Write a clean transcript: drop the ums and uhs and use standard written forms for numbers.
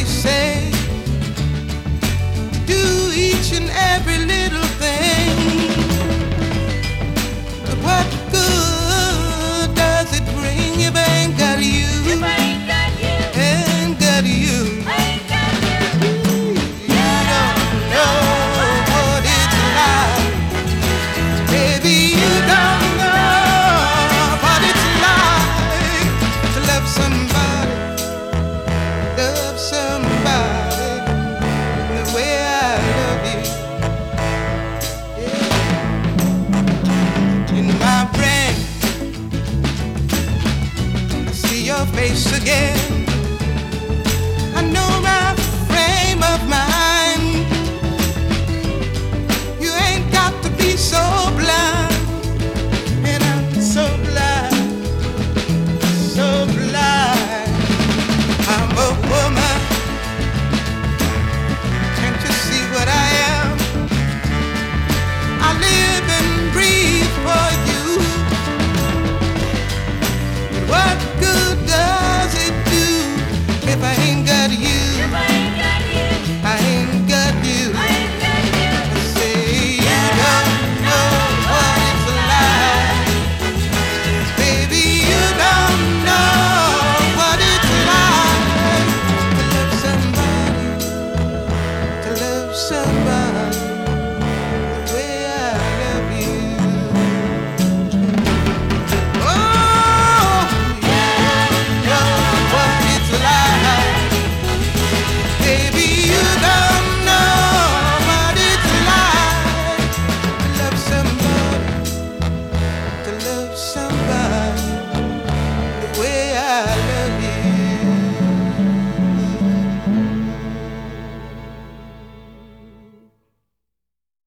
they say. Do each and every little thing. But what good does it bring if I ain't got you? If I ain't got you, Ain't got you. I ain't got you. You don't know what it's like. Baby, you don't know what it's like to love somebody the way I love you. Yeah. In my brain, I see your face again.